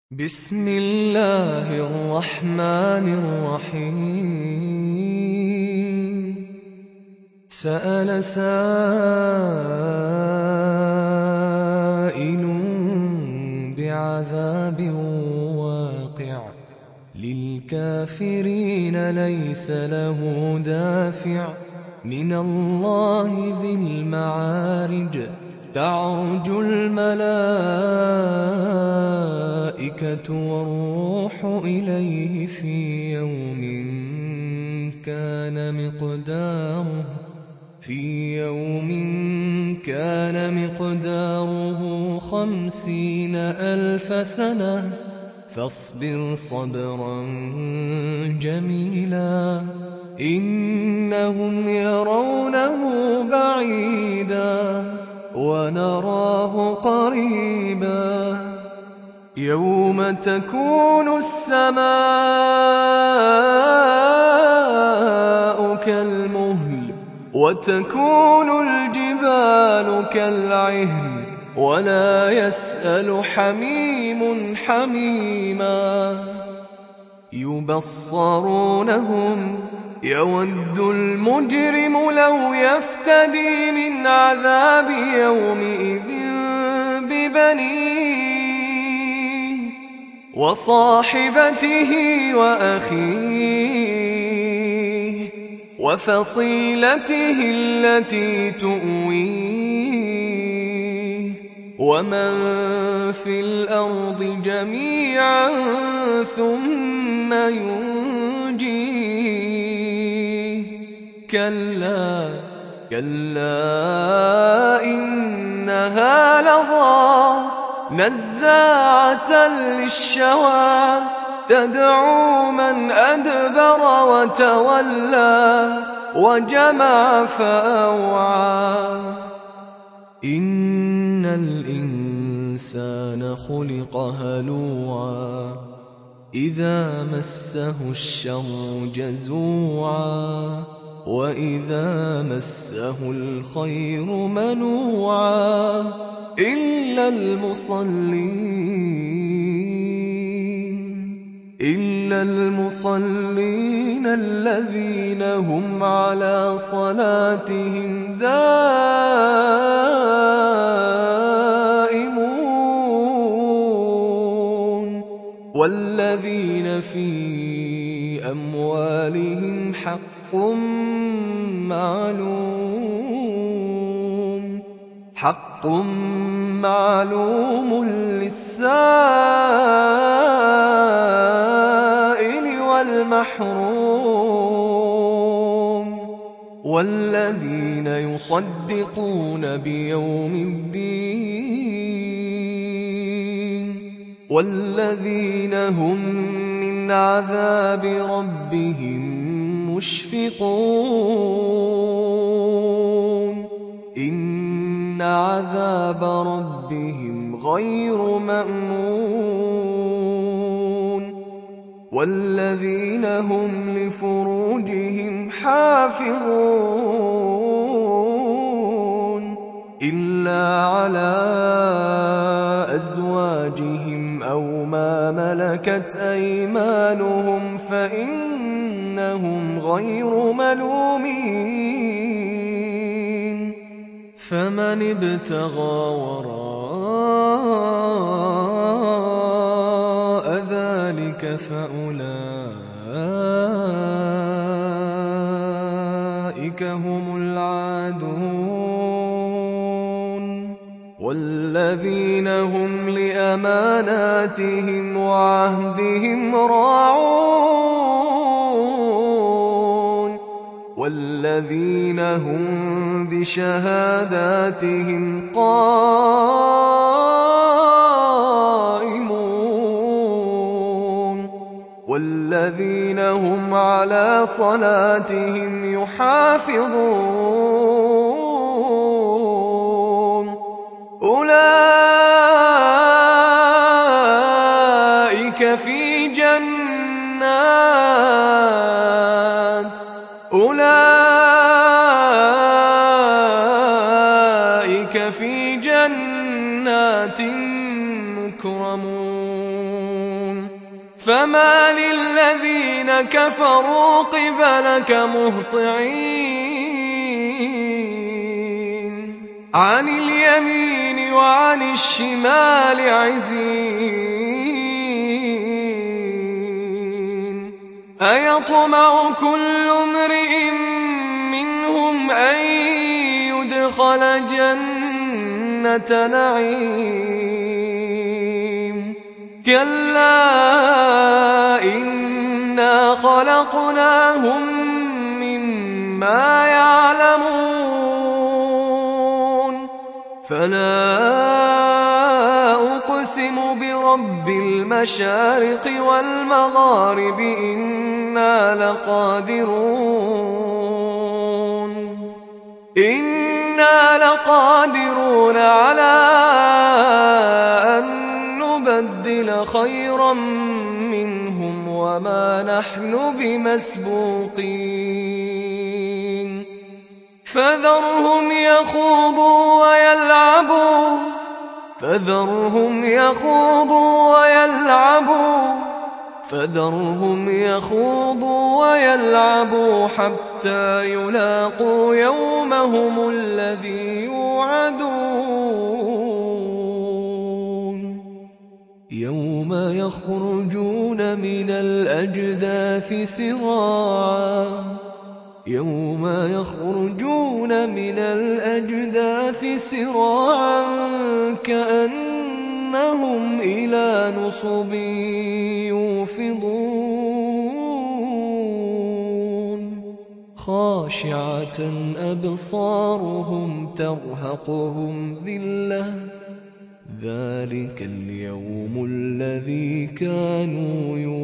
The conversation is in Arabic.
بسم الله الرحمن الرحيم. سأل سائل بعذاب واقع للكافرين ليس له دافع من الله ذي المعارج. تعرج الملائكة والروح إليه في يوم كان مقداره 50,000 سنة فاصبر صبرا جميلا إنهم يرونه بعيدا ونراه قريبا يوم تكون السماء كالمهل وتكون الجبال كالعهن ولا يسأل حميم حميما يبصرونهم يود المجرم لو يفتدي من عذاب يومئذ ببنيه وصاحبته وأخيه وفصيلته التي تؤويه ومن في الأرض جميعا ثم ينجيه كلا إنها لظى نزاعة للشوى تدعو من أدبر وتولى وجمع فأوعى إن الإنسان خلق هلوعا إذا مسه الشر جزوعا وإذا مسه الخير منوعا إلا المصلين الذين هم على صلاتهم دائمون والذين في أموالهم حق معلوم للسائل والمحروم والذين يصدقون بيوم الدين والذين هم من عذاب ربهم مشفقون إن عذاب ربهم غير مأمون والذين هم لفروجهم حافظون إلا على أزواجهم أو ما ملكت أيمانهم فإنهم غير ملومين فمن ابتغى وراء ذلك فأولئك هم العادون والذين هم لأماناتهم وعهدهم راعون والذين هم بشهاداتهم قائمون والذين هم على صلاتهم يحافظون أولئك في جنات مكرمون فمال الذين كفروا قبلك مهطعين عن اليمين وعن الشمال عزين أيطمع كل امرئ منهم أن يدخل جنة نعيم كلا إنا خلقناهم مما يعلمون فلا أقسم برب المشارق والمغارب إنا لقادرون على أن نبدل خيرا منهم وما نحن بمسبوقين فذرهم يخوضوا ويلعبوا حتى يلاقوا يومهم الذي يوعدون يوم يخرجون من الأجداث سراعا كأنهم إلى نصب يوفضون خاشعة أبصارهم ترهقهم ذلة ذلك اليوم الذي كانوا